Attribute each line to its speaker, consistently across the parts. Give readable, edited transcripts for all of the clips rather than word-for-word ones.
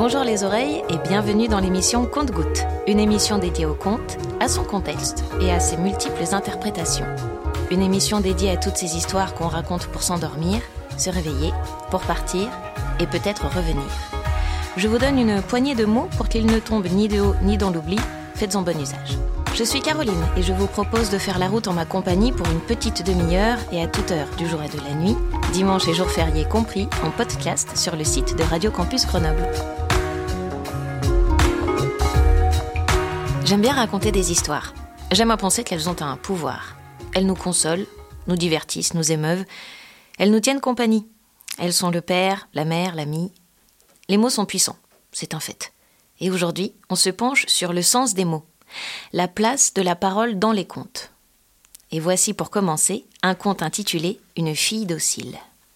Speaker 1: Bonjour les oreilles et bienvenue dans l'émission Conte-Gouttes, une émission dédiée au conte, à son contexte et à ses multiples interprétations. Une émission dédiée à toutes ces histoires qu'on raconte pour s'endormir, se réveiller, pour partir et peut-être revenir. Je vous donne une poignée de mots pour qu'ils ne tombent ni de haut ni dans l'oubli, faites-en bon usage. Je suis Caroline et je vous propose de faire la route en ma compagnie pour une petite demi-heure et à toute heure du jour et de la nuit, dimanche et jours fériés compris, en podcast sur le site de Radio Campus Grenoble. J'aime bien raconter des histoires. J'aime à penser qu'elles ont un pouvoir. Elles nous consolent, nous divertissent, nous émeuvent. Elles nous tiennent compagnie. Elles sont le père, la mère, l'ami. Les mots sont puissants, c'est un fait. Et aujourd'hui, on se penche sur le sens des mots. La place de la parole dans les contes. Et voici pour commencer un conte intitulé « Une fille docile ».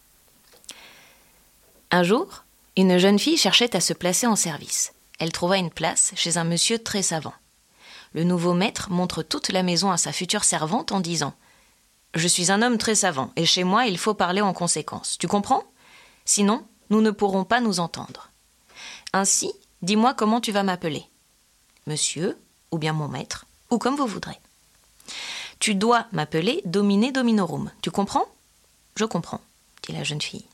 Speaker 1: Un jour, une jeune fille cherchait à se placer en service. Elle trouva une place chez un monsieur très savant. Le nouveau maître montre toute la maison à sa future servante en disant « Je suis un homme très savant et chez moi il faut parler en conséquence. Tu comprends ? Sinon, nous ne pourrons pas nous entendre. Ainsi, dis-moi comment tu vas m'appeler. Monsieur, ou bien mon maître, ou comme vous voudrez. Tu dois m'appeler Domine Dominorum. Tu comprends ? Je comprends, dit la jeune fille.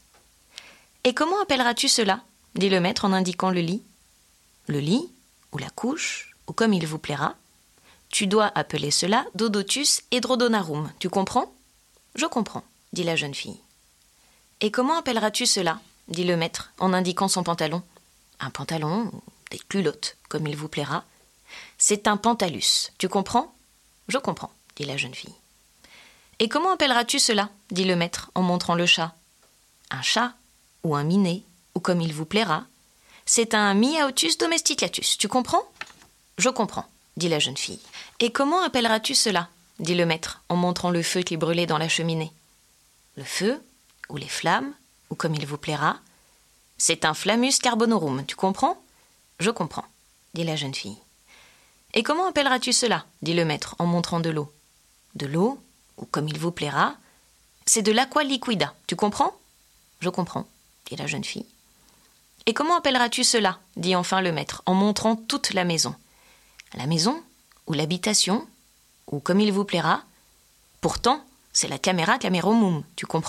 Speaker 1: Et comment appelleras-tu cela ? Dit le maître en indiquant le lit. Le lit, ou la couche, ou comme il vous plaira. Tu dois appeler cela Dodotus Hydrodonarum. Tu comprends ? Je comprends, dit la jeune fille. Et comment appelleras-tu cela ? Dit le maître en indiquant son pantalon. Un pantalon, ou des culottes, comme il vous plaira. C'est un pantalus. Tu comprends ? Je comprends, dit la jeune fille. Et comment appelleras-tu cela ? Dit le maître en montrant le chat. Un chat, ou un minet, ou comme il vous plaira. C'est un Miaotus domesticatus. Tu comprends ? Je comprends, dit la jeune fille. Et comment appelleras-tu cela ? Dit le maître en montrant le feu qui brûlait dans la cheminée. Le feu, ou les flammes, ou comme il vous plaira. C'est un Flammus carbonorum. Tu comprends ? Je comprends, dit la jeune fille. Et comment appelleras-tu cela ? Dit le maître en montrant de l'eau. De l'eau, ou comme il vous plaira. C'est de l'aqua liquida. Tu comprends ? Je comprends, dit la jeune fille. Et comment appelleras-tu cela ? Dit enfin le maître en montrant toute la maison. La maison, ou l'habitation, ou comme il vous plaira. Pourtant, c'est la camera cameromum. Tu comprends ?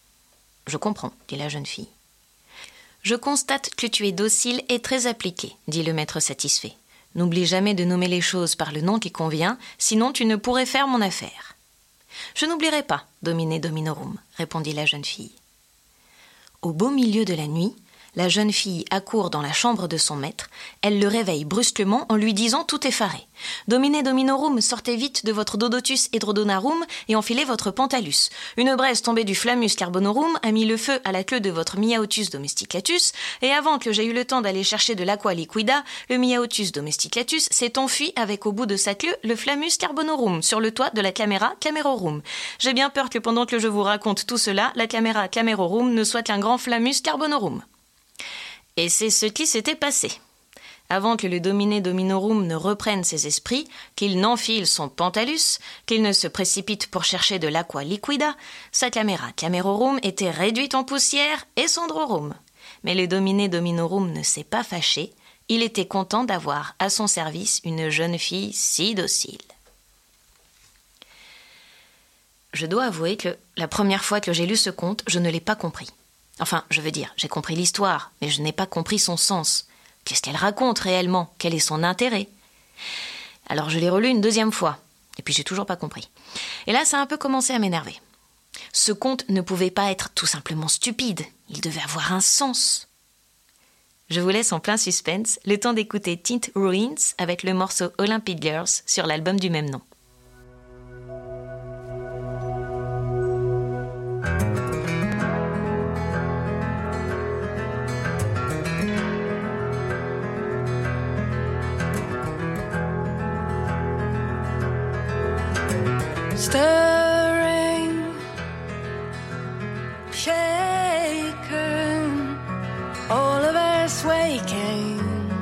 Speaker 1: Je comprends, dit la jeune fille. Je constate que tu es docile et très appliqué, dit le maître satisfait. N'oublie jamais de nommer les choses par le nom qui convient, sinon tu ne pourrais faire mon affaire. Je n'oublierai pas, Domine Dominorum, répondit la jeune fille. Au beau milieu de la nuit, la jeune fille accourt dans la chambre de son maître. Elle le réveille brusquement en lui disant tout effaré. « Domine Dominorum, sortez vite de votre Dodotus Hydrodonarum et enfilez votre pantalus. Une braise tombée du Flammus carbonorum a mis le feu à la queue de votre Miaotus domesticatus et avant que j'aie eu le temps d'aller chercher de l'aqua liquida, le Miaotus domesticatus s'est enfui avec au bout de sa queue le Flammus carbonorum sur le toit de la camera camerorum. J'ai bien peur que pendant que je vous raconte tout cela, la camera camerorum ne soit qu'un grand Flammus carbonorum. » Et c'est ce qui s'était passé. Avant que le Domine Dominorum ne reprenne ses esprits, qu'il n'enfile son pantalus, qu'il ne se précipite pour chercher de l'aqua liquida, sa camera camerorum était réduite en poussière et cendrorum. Mais le Domine Dominorum ne s'est pas fâché, il était content d'avoir à son service une jeune fille si docile. Je dois avouer que la première fois que j'ai lu ce conte, je ne l'ai pas compris. Enfin, je veux dire, j'ai compris l'histoire, mais je n'ai pas compris son sens. Qu'est-ce qu'elle raconte réellement ? Quel est son intérêt ? Alors je l'ai relu une deuxième fois, et puis j'ai toujours pas compris. Et là, ça a un peu commencé à m'énerver. Ce conte ne pouvait pas être tout simplement stupide, il devait avoir un sens. Je vous laisse en plein suspense, le temps d'écouter Tint Ruins avec le morceau Olympic Girls sur l'album du même nom.
Speaker 2: Stirring, shaken, all of us waking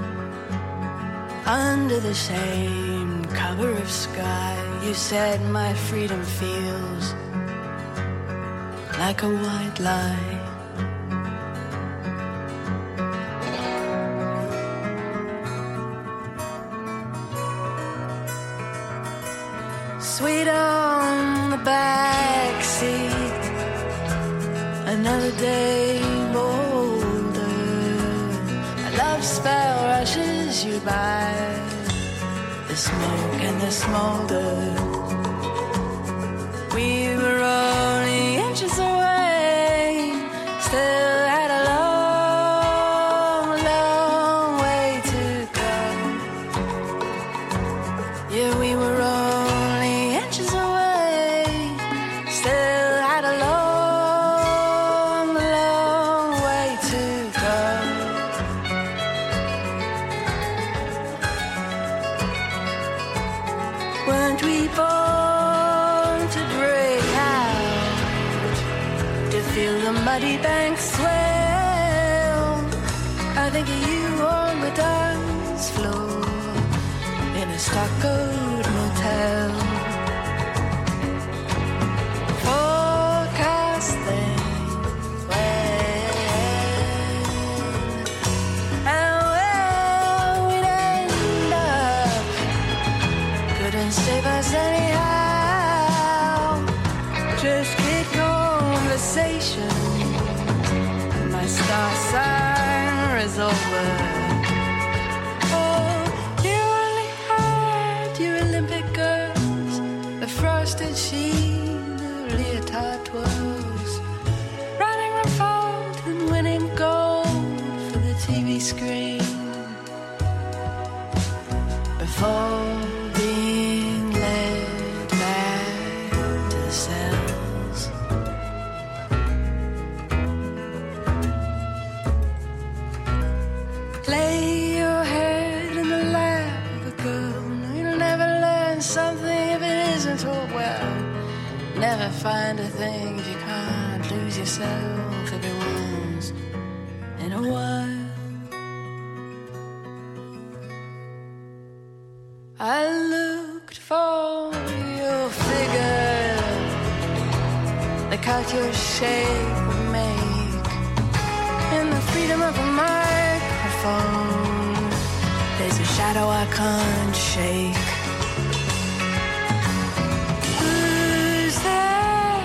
Speaker 2: under the same cover of sky. You said my freedom feels like a white lie. sweet on the back seat. Another day older. A love spell rushes you by. The smoke and the smolder. We were only inches away. Still had a long, long way to go. Yeah, we were only inches away. Still had a long, long way to go. Weren't we born to break out, to feel the muddy banks swell? I think of you on the dance floor in a stuccoed motel. Forecasting when and where we'd end up couldn't save us anyhow. Just kid conversation. My star sign is over. Oh, you only had your Olympic girls, the frosted sheen of leotard twirls, running from fault and winning gold for the TV screen. Before being led back to the cells. Lay your head in the lap of a girl. You'll never learn something if it isn't taught well. Never find a thing if you can't lose yourself every once in a while. I looked for your figure, the cut your shape would make, in the freedom of a microphone. There's a shadow I can't shake. Who's there?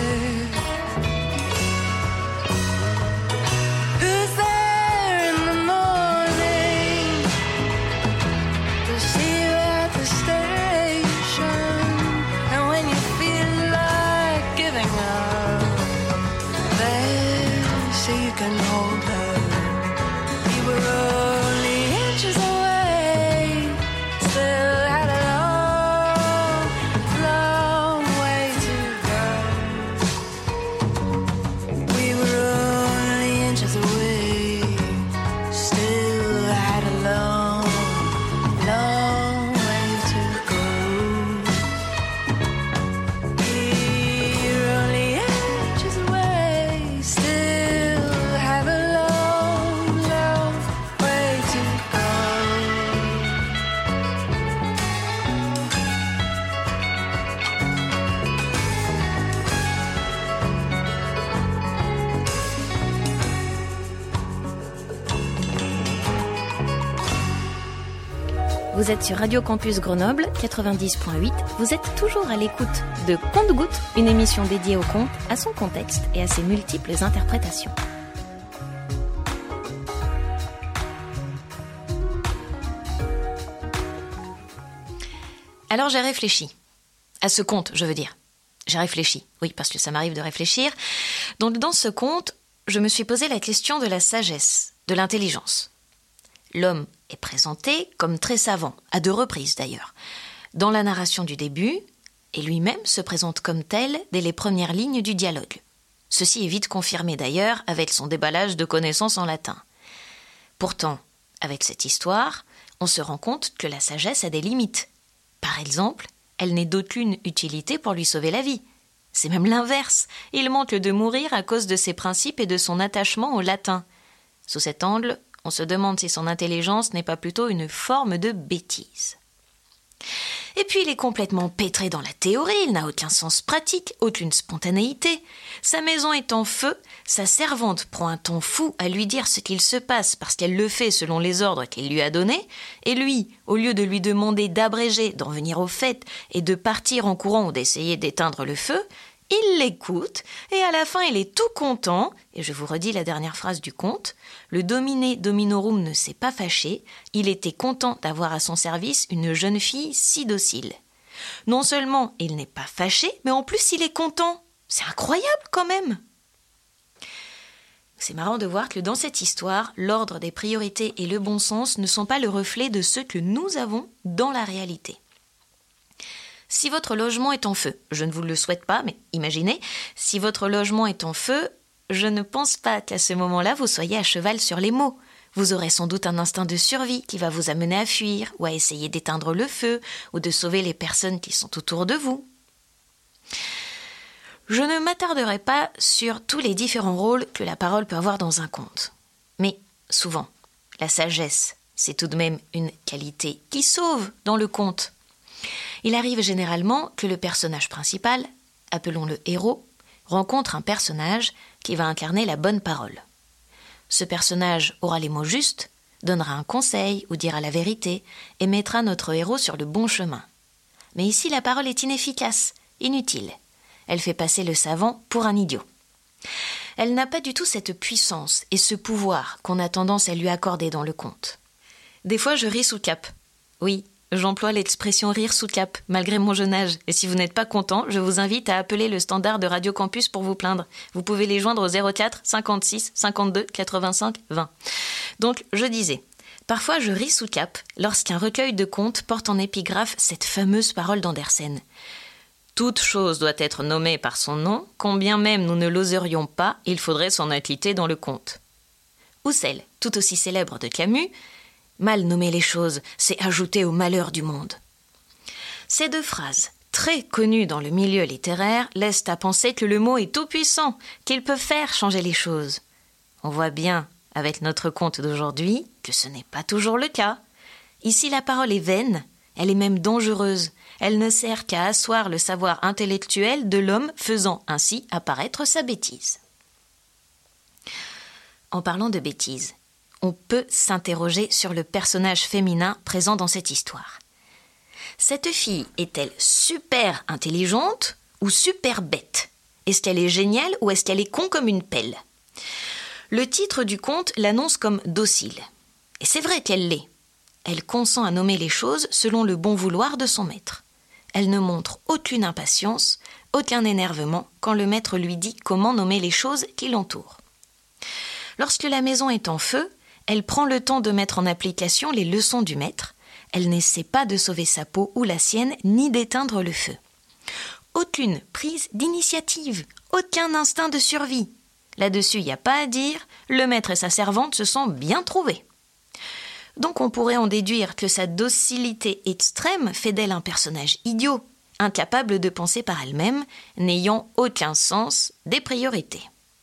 Speaker 2: Who's there in the morning to see you at the station? And when you feel like giving up, there so you can hold her. We were only inches away, still had a long, long way to go. We were only inches away, still had a long, long way to go. We were only inches away, still have a long, long way to go.
Speaker 1: Vous êtes sur Radio Campus Grenoble 90.8. Vous êtes toujours à l'écoute de Conte-Gouttes, une émission dédiée au conte, à son contexte et à ses multiples interprétations. Alors j'ai réfléchi. À ce conte, je veux dire. J'ai réfléchi. Oui, parce que ça m'arrive de réfléchir. Donc dans ce conte, je me suis posé la question de la sagesse, de l'intelligence. L'homme est présenté comme très savant, à 2 reprises d'ailleurs, dans la narration du début, et lui-même se présente comme tel dès les premières lignes du dialogue. Ceci est vite confirmé d'ailleurs avec son déballage de connaissances en latin. Pourtant, avec cette histoire, on se rend compte que la sagesse a des limites. Par exemple, elle n'est d'aucune utilité pour lui sauver la vie. C'est même l'inverse. Il manque de mourir à cause de ses principes et de son attachement au latin. Sous cet angle, on se demande si son intelligence n'est pas plutôt une forme de bêtise. Et puis il est complètement pétré dans la théorie, il n'a aucun sens pratique, aucune spontanéité. Sa maison est en feu, sa servante prend un ton fou à lui dire ce qu'il se passe parce qu'elle le fait selon les ordres qu'il lui a donnés, et lui, au lieu de lui demander d'abréger, d'en venir au fait et de partir en courant ou d'essayer d'éteindre le feu, il l'écoute, et à la fin il est tout content, et je vous redis la dernière phrase du conte, le dominé dominorum ne s'est pas fâché, il était content d'avoir à son service une jeune fille si docile. Non seulement il n'est pas fâché, mais en plus il est content. C'est incroyable quand même. C'est marrant de voir que dans cette histoire, l'ordre des priorités et le bon sens ne sont pas le reflet de ce que nous avons dans la réalité. Si votre logement est en feu, je ne vous le souhaite pas, mais imaginez, si votre logement est en feu, je ne pense pas qu'à ce moment-là, vous soyez à cheval sur les mots. Vous aurez sans doute un instinct de survie qui va vous amener à fuir ou à essayer d'éteindre le feu ou de sauver les personnes qui sont autour de vous. Je ne m'attarderai pas sur tous les différents rôles que la parole peut avoir dans un conte. Mais souvent, la sagesse, c'est tout de même une qualité qui sauve dans le conte. Il arrive généralement que le personnage principal, appelons-le héros, rencontre un personnage qui va incarner la bonne parole. Ce personnage aura les mots justes, donnera un conseil ou dira la vérité et mettra notre héros sur le bon chemin. Mais ici, la parole est inefficace, inutile. Elle fait passer le savant pour un idiot. Elle n'a pas du tout cette puissance et ce pouvoir qu'on a tendance à lui accorder dans le conte. Des fois, je ris sous cap. Oui, j'emploie l'expression rire sous cap, malgré mon jeune âge. Et si vous n'êtes pas content, je vous invite à appeler le standard de Radio Campus pour vous plaindre. Vous pouvez les joindre au 04 56 52 85 20. Donc, je disais, parfois je ris sous cap lorsqu'un recueil de contes porte en épigraphe cette fameuse parole d'Andersen. Toute chose doit être nommée par son nom, combien même nous ne l'oserions pas, il faudrait s'en acquitter dans le conte. Ou celle, tout aussi célèbre de Camus, mal nommer les choses, c'est ajouter au malheur du monde. Ces deux phrases, très connues dans le milieu littéraire, laissent à penser que le mot est tout-puissant, qu'il peut faire changer les choses. On voit bien, avec notre conte d'aujourd'hui, que ce n'est pas toujours le cas. Ici, la parole est vaine, elle est même dangereuse. Elle ne sert qu'à asseoir le savoir intellectuel de l'homme, faisant ainsi apparaître sa bêtise. En parlant de bêtise, on peut s'interroger sur le personnage féminin présent dans cette histoire. Cette fille est-elle super intelligente ou super bête ? Est-ce qu'elle est géniale ou est-ce qu'elle est con comme une pelle ? Le titre du conte l'annonce comme docile. Et c'est vrai qu'elle l'est. Elle consent à nommer les choses selon le bon vouloir de son maître. Elle ne montre aucune impatience, aucun énervement quand le maître lui dit comment nommer les choses qui l'entourent. Lorsque la maison est en feu, elle prend le temps de mettre en application les leçons du maître. Elle n'essaie pas de sauver sa peau ou la sienne, ni d'éteindre le feu. Aucune prise d'initiative, aucun instinct de survie. Là-dessus, il n'y a pas à dire, le maître et sa servante se sont bien trouvés. Donc on pourrait en déduire que sa docilité extrême fait d'elle un personnage idiot, incapable de penser par elle-même, n'ayant aucun sens des priorités.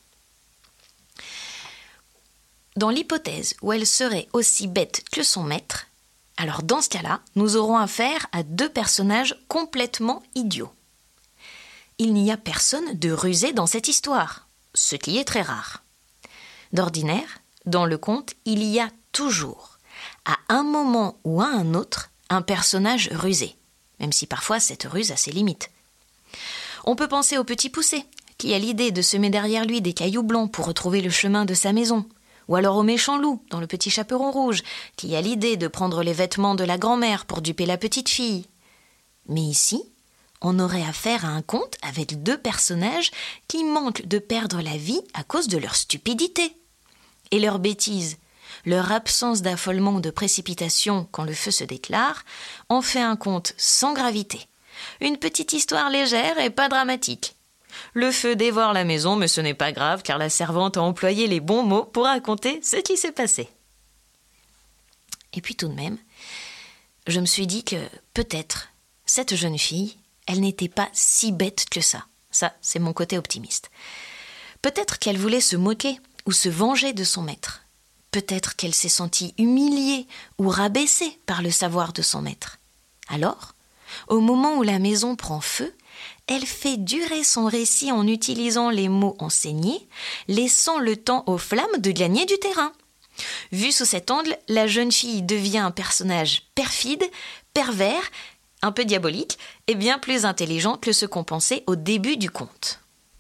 Speaker 1: Dans l'hypothèse où elle serait aussi bête que son maître, alors dans ce cas-là, nous aurons affaire à deux personnages complètement idiots. Il n'y a personne de rusé dans cette histoire, ce qui est très rare. D'ordinaire, dans le conte, il y a toujours, à un moment ou à un autre, un personnage rusé, même si parfois cette ruse a ses limites. On peut penser au petit poucet, qui a l'idée de semer derrière lui des cailloux blancs pour retrouver le chemin de sa maison, ou alors au méchant loup, dans Le Petit Chaperon Rouge, qui a l'idée de prendre les vêtements de la grand-mère pour duper la petite fille. Mais ici, on aurait affaire à un conte avec deux personnages qui manquent de perdre la vie à cause de leur stupidité. Et leur bêtise, leur absence d'affolement ou de précipitation quand le feu se déclare, en fait un conte sans gravité. Une petite histoire légère et pas dramatique. Le feu dévore la maison, mais ce n'est pas grave car la servante a employé les bons mots pour raconter ce qui s'est passé. Et puis tout de même, je me suis dit que peut-être cette jeune fille, elle n'était pas si bête que ça. Ça, c'est mon côté optimiste. Peut-être qu'elle voulait se moquer ou se venger de son maître. Peut-être qu'elle s'est sentie humiliée ou rabaissée par le savoir de son maître. Alors, Au moment où la maison prend feu, elle fait durer son récit en utilisant les mots enseignés, laissant le temps aux flammes de gagner du terrain. Vue sous cet angle, la jeune fille devient un personnage perfide, pervers, un peu diabolique et bien plus intelligent que ce qu'on pensait au début du conte.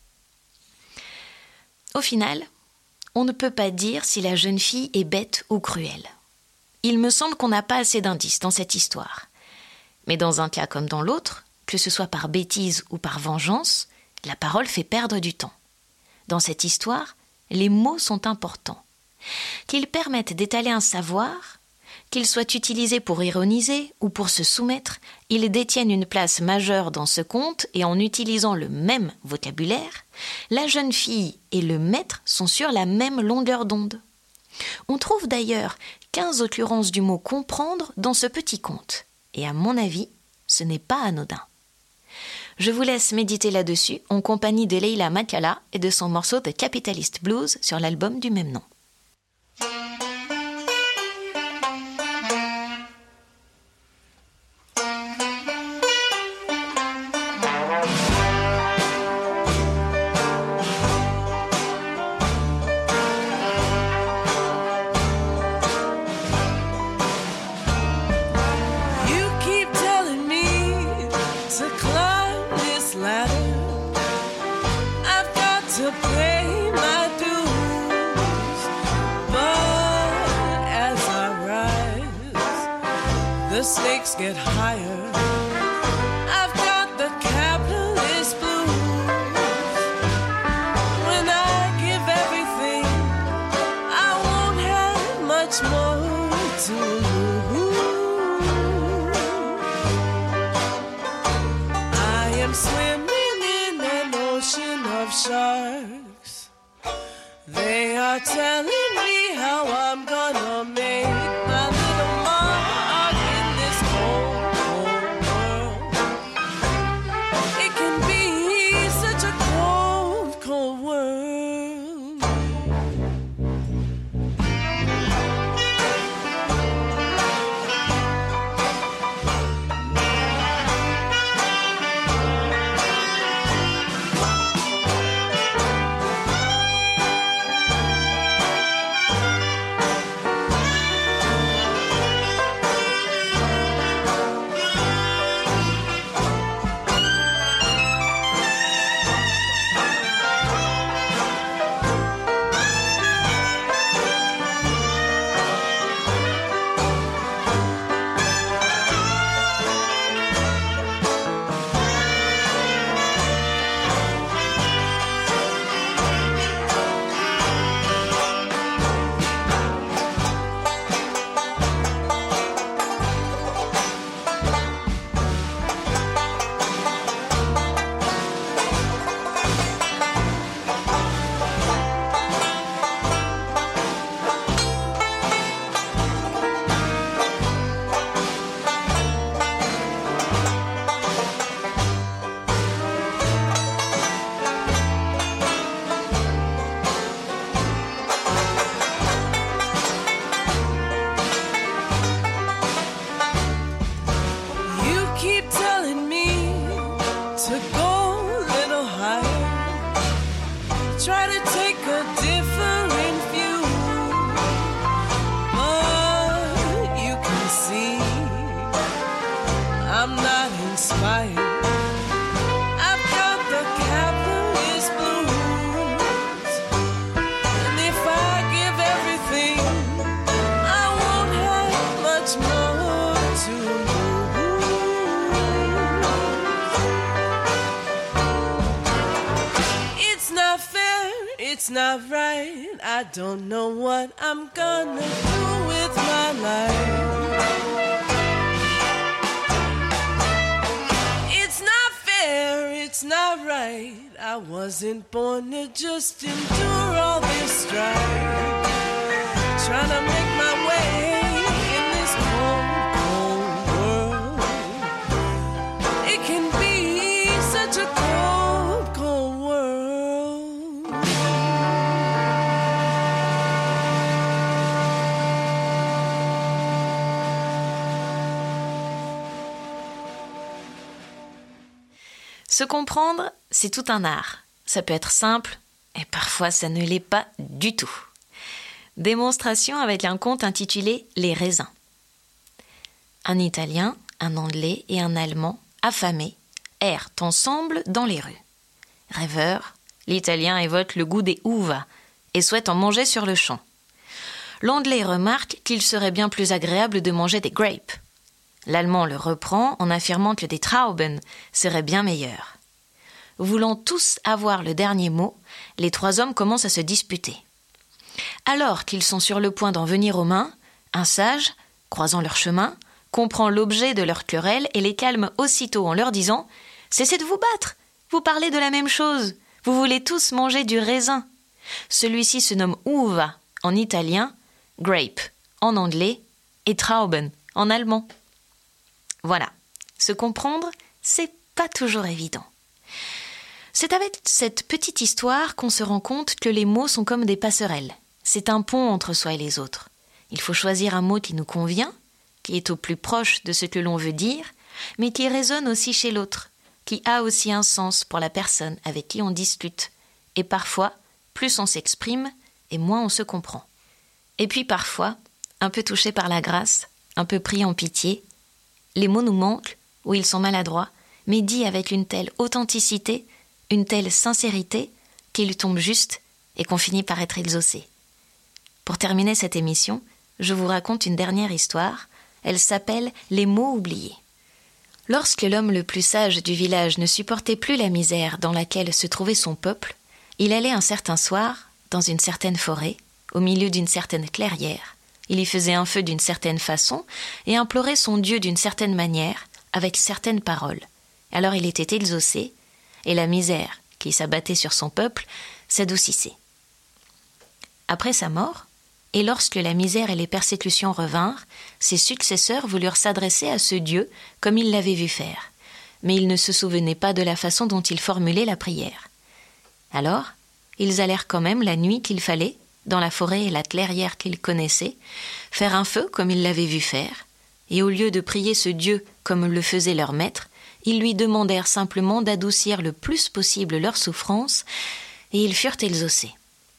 Speaker 1: Au final, on ne peut pas dire si la jeune fille est bête ou cruelle. Il me semble qu'on n'a pas assez d'indices dans cette histoire. Mais dans un cas comme dans l'autre, que ce soit par bêtise ou par vengeance, la parole fait perdre du temps. Dans cette histoire, les mots sont importants. Qu'ils permettent d'étaler un savoir, qu'ils soient utilisés pour ironiser ou pour se soumettre, ils détiennent une place majeure dans ce conte et en utilisant le même vocabulaire, la jeune fille et le maître sont sur la même longueur d'onde. On trouve d'ailleurs 15 occurrences du mot « comprendre » dans ce petit conte. Et à mon avis, ce n'est pas anodin. Je vous laisse méditer là-dessus en compagnie de Leila Makala et de son morceau The Capitalist Blues sur l'album du même nom.
Speaker 2: The stakes get higher. I've got the capitalist blues. When I give everything, I won't have much more to lose. I am swimming in an ocean of sharks. They are telling me how I'm gonna make my little mark in this cold, cold world. It can be such a cold, cold world. Try to take a different view, but you can see I'm not inspired. I've got the capitalist blues, and if I give everything, I won't have much more to lose. It's not fair, it's not right. I don't know what I'm gonna do with my life. It's not fair, it's not right. I wasn't born to just endure all this strife. Trying to make my way in this cold, cold world. It can be such a cold, cold world.
Speaker 1: Se comprendre, c'est tout un art. Ça peut être simple, et parfois ça ne l'est pas du tout. Démonstration avec un conte intitulé « Les raisins ». Un Italien, un Anglais et un Allemand, affamés, errent ensemble dans les rues. Rêveur, l'Italien évoque le goût des uvas et souhaite en manger sur le champ. L'Anglais remarque qu'il serait bien plus agréable de manger des grapes. L'Allemand le reprend en affirmant que des Trauben seraient bien meilleurs. Voulant tous avoir le dernier mot, les trois hommes commencent à se disputer. Alors qu'ils sont sur le point d'en venir aux mains, un sage, croisant leur chemin, comprend l'objet de leur querelle et les calme aussitôt en leur disant « Cessez de vous battre, vous parlez de la même chose, vous voulez tous manger du raisin. » Celui-ci se nomme uva en italien, grape en anglais et Trauben en allemand. Voilà, se comprendre, c'est pas toujours évident. C'est avec cette petite histoire qu'on se rend compte que les mots sont comme des passerelles. C'est un pont entre soi et les autres. Il faut choisir un mot qui nous convient, qui est au plus proche de ce que l'on veut dire, mais qui résonne aussi chez l'autre, qui a aussi un sens pour la personne avec qui on discute. Et parfois, plus on s'exprime et moins on se comprend. Et puis parfois, un peu touché par la grâce, un peu pris en pitié, les mots nous manquent ou ils sont maladroits, mais dits avec une telle authenticité, une telle sincérité, qu'ils tombent juste et qu'on finit par être exaucé. Pour terminer cette émission, je vous raconte une dernière histoire. Elle s'appelle « Les mots oubliés ». Lorsque l'homme le plus sage du village ne supportait plus la misère dans laquelle se trouvait son peuple, il allait un certain soir, dans une certaine forêt, au milieu d'une certaine clairière. Il y faisait un feu d'une certaine façon et implorait son Dieu d'une certaine manière, avec certaines paroles. Alors il était exaucé, et la misère qui s'abattait sur son peuple s'adoucissait. Après sa mort, et lorsque la misère et les persécutions revinrent, ses successeurs voulurent s'adresser à ce Dieu comme ils l'avaient vu faire. Mais ils ne se souvenaient pas de la façon dont il formulait la prière. Alors, ils allèrent quand même la nuit qu'il fallait, dans la forêt et la clairière qu'ils connaissaient, faire un feu comme ils l'avaient vu faire, et au lieu de prier ce Dieu comme le faisait leur maître, ils lui demandèrent simplement d'adoucir le plus possible leur souffrance, et ils furent exaucés.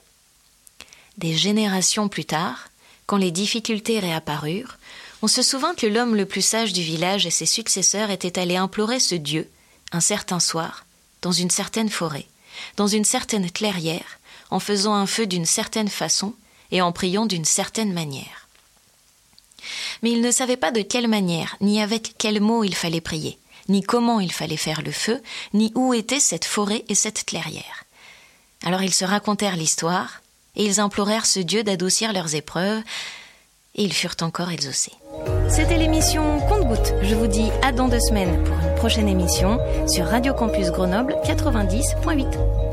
Speaker 1: Des générations plus tard, quand les difficultés réapparurent, on se souvint que l'homme le plus sage du village et ses successeurs étaient allés implorer ce Dieu, un certain soir, dans une certaine forêt, dans une certaine clairière, en faisant un feu d'une certaine façon et en priant d'une certaine manière. Mais ils ne savaient pas de quelle manière, ni avec quels mots il fallait prier, ni comment il fallait faire le feu, ni où était cette forêt et cette clairière. Alors ils se racontèrent l'histoire, et ils implorèrent ce Dieu d'adoucir leurs épreuves, et ils furent encore exaucés. C'était l'émission Compte-Gouttes. Je vous dis à dans 2 semaines pour une prochaine émission sur Radio Campus Grenoble 90.8.